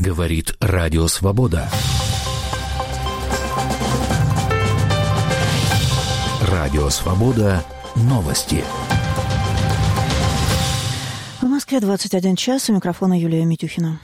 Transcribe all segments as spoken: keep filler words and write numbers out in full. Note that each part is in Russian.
Говорит Радио Свобода. Радио Свобода. Новости. В Москве двадцать один час. У микрофона Юлия Митюхина.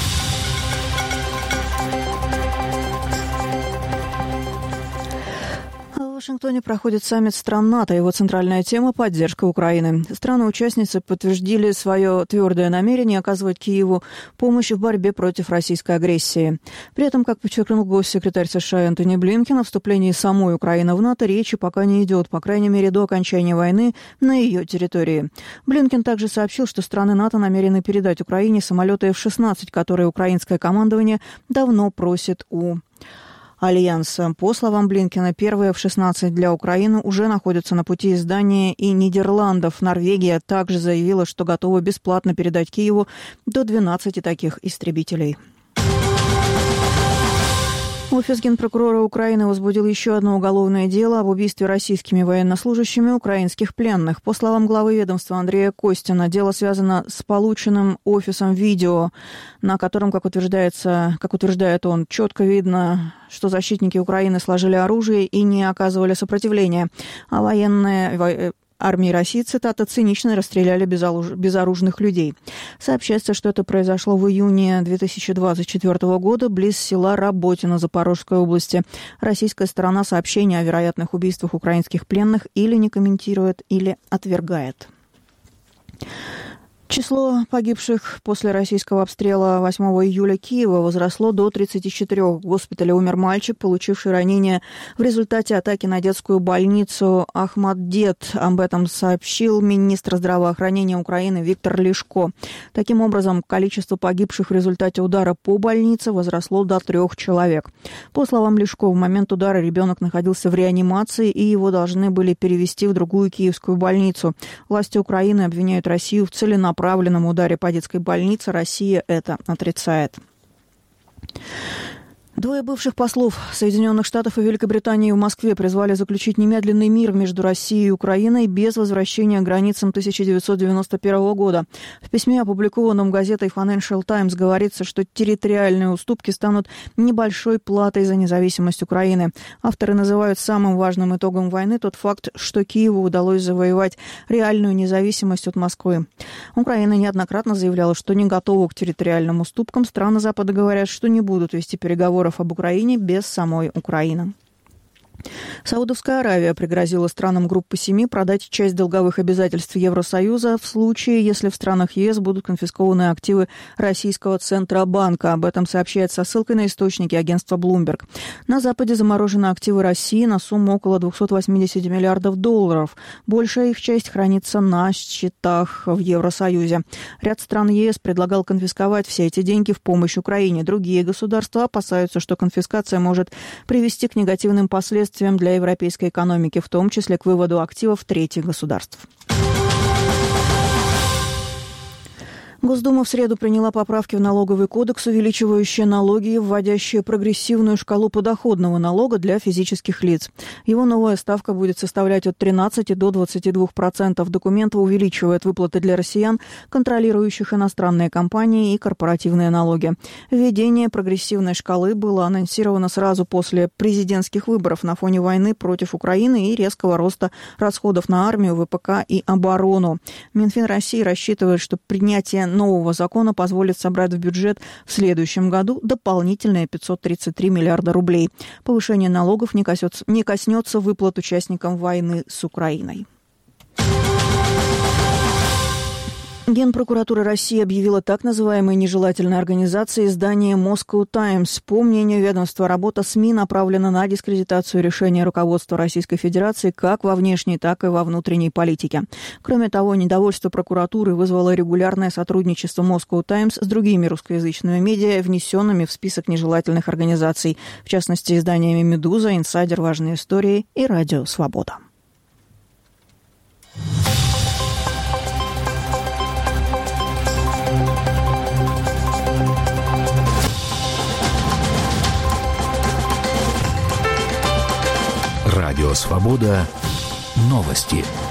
В Вашингтоне проходит саммит стран НАТО. Его центральная тема – поддержка Украины. Страны-участницы подтвердили свое твердое намерение оказывать Киеву помощь в борьбе против российской агрессии. При этом, как подчеркнул госсекретарь США Энтони Блинкен, о вступлении самой Украины в НАТО речи пока не идет, по крайней мере, до окончания войны на ее территории. Блинкен также сообщил, что страны НАТО намерены передать Украине самолеты эф шестнадцать, которые украинское командование давно просит у Альянса. По словам Блинкена, первые эф шестнадцать для Украины уже находятся на пути из Дании и Нидерландов. Норвегия также заявила, что готова бесплатно передать Киеву до двенадцати таких истребителей. Офис генпрокурора Украины возбудил еще одно уголовное дело об убийстве российскими военнослужащими украинских пленных. По словам главы ведомства Андрея Костина, дело связано с полученным офисом видео, на котором, как утверждается, как утверждает он, четко видно, что защитники Украины сложили оружие и не оказывали сопротивления, а военные... Армии России, цитата, цинично расстреляли безоружных людей. Сообщается, что это произошло в июне две тысячи двадцать четвёртого года близ села Работино Запорожской области. Российская сторона сообщения о вероятных убийствах украинских пленных или не комментирует, или отвергает. Число погибших после российского обстрела восьмого июля Киева возросло до тридцати четырёх. В госпитале умер мальчик, получивший ранение в результате атаки на детскую больницу Ахмаддет. Об этом сообщил министр здравоохранения Украины Виктор Лишко. Таким образом, количество погибших в результате удара по больнице возросло до трех человек. По словам Лишко, в момент удара ребенок находился в реанимации, и его должны были перевести в другую киевскую больницу. Власти Украины обвиняют Россию в целенаправленном направленном ударе по детской больнице. Россия это отрицает. Двое бывших послов Соединенных Штатов и Великобритании в Москве призвали заключить немедленный мир между Россией и Украиной без возвращения к границам тысяча девятьсот девяносто первого года. В письме, опубликованном газетой Financial Times, говорится, что территориальные уступки станут небольшой платой за независимость Украины. Авторы называют самым важным итогом войны тот факт, что Киеву удалось завоевать реальную независимость от Москвы. Украина неоднократно заявляла, что не готова к территориальным уступкам. Страны Запада говорят, что не будут вести переговоры об Украине без самой Украины. Саудовская Аравия пригрозила странам Группы семи продать часть долговых обязательств Евросоюза в случае, если в странах ЕС будут конфискованы активы российского Центробанка. Об этом сообщает со ссылкой на источники агентства Bloomberg. На Западе заморожены активы России на сумму около двухсот восьмидесяти миллиардов долларов. Большая их часть хранится на счетах в Евросоюзе. Ряд стран ЕС предлагал конфисковать все эти деньги в помощь Украине. Другие государства опасаются, что конфискация может привести к негативным последствиям для европейской экономики, в том числе к выводу активов третьих государств. Госдума в среду приняла поправки в налоговый кодекс, увеличивающие налоги и вводящие прогрессивную шкалу подоходного налога для физических лиц. Его новая ставка будет составлять от тринадцати до двадцати двух процентов. Документ увеличивает выплаты для россиян, контролирующих иностранные компании и корпоративные налоги. Введение прогрессивной шкалы было анонсировано сразу после президентских выборов на фоне войны против Украины и резкого роста расходов на армию, ВПК и оборону. Минфин России рассчитывает, что принятие нового закона позволит собрать в бюджет в следующем году дополнительные пятьсот тридцать три миллиарда рублей. Повышение налогов не коснется, не коснется выплат участникам войны с Украиной. Генпрокуратура России объявила так называемой нежелательной организацией издание Moscow Times. По мнению ведомства, работа СМИ направлена на дискредитацию решения руководства Российской Федерации как во внешней, так и во внутренней политике. Кроме того, недовольство прокуратуры вызвало регулярное сотрудничество Moscow Times с другими русскоязычными медиа, внесенными в список нежелательных организаций, в частности, изданиями «Медуза», «Инсайдер», «Важные истории» и «Радио Свобода». Радио Свобода. Новости.